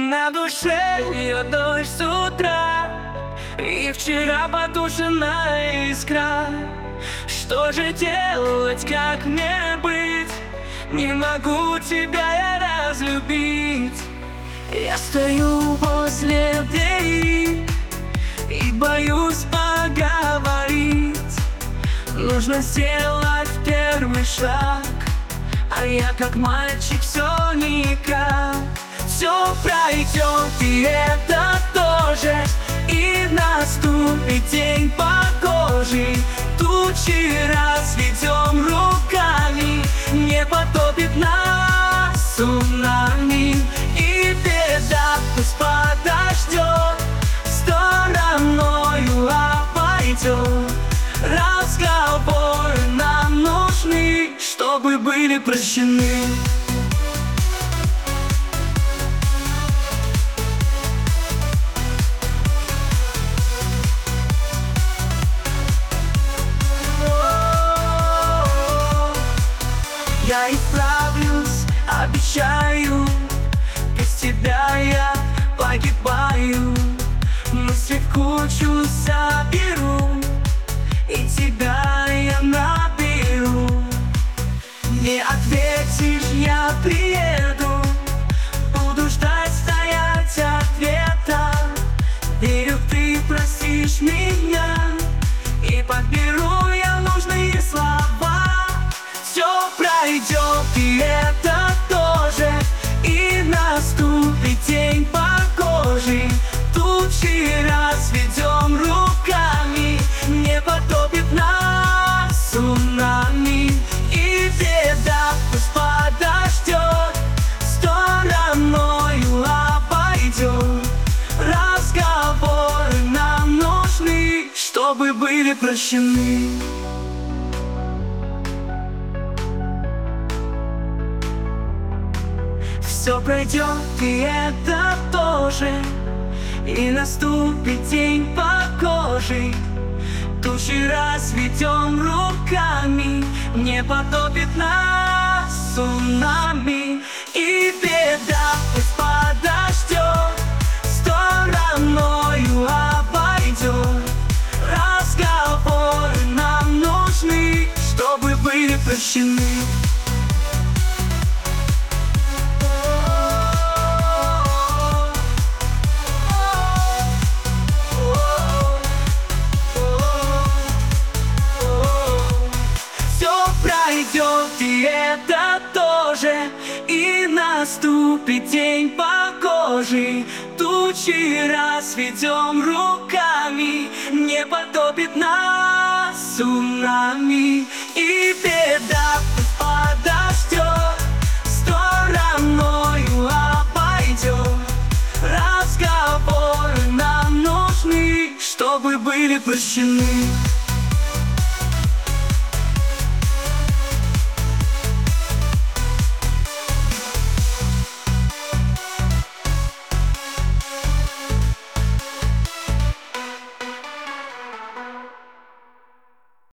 На душе ее дождь с утра, и вчера потушенная искра. Что же делать, как мне быть? Не могу тебя я разлюбить. Я стою возле двери и боюсь поговорить. Нужно сделать первый шаг, а я как мальчик все никак. Все пройдет, и это тоже, и наступит день погожий. Тучи разведем руками, не потопит нас цунами. И беда пусть подождет, стороною обойдет. Разговоры нам нужны, чтобы были прощены. Я исправлюсь, обещаю, без тебя я погибаю. Мысли в кучу соберу, и тебя я наберу. Не ответишь, я приеду, буду ждать, стоять ответа. Верю, ты простишь меня, и подберу я нужные слова. Все пройдет, и это тоже, и наступит день погожий. Тучи разведем руками, не потопит нас цунами. И беда пусть подождет, стороною обойдет. Разговоры нам нужны, чтобы были прощены. Все пройдет, и это тоже, и наступит день погожий. Тучи разведем руками, не потопит нас цунами. И беда пусть подождет, стороною обойдет. Разговоры нам нужны, чтобы были прощены. Пройдет, и это тоже, и наступит день погожий. Тучи разведем руками, не потопит нас цунами. И беда пусть подождет, стороною обойдет. Разговоры нам нужны, чтобы были прощены.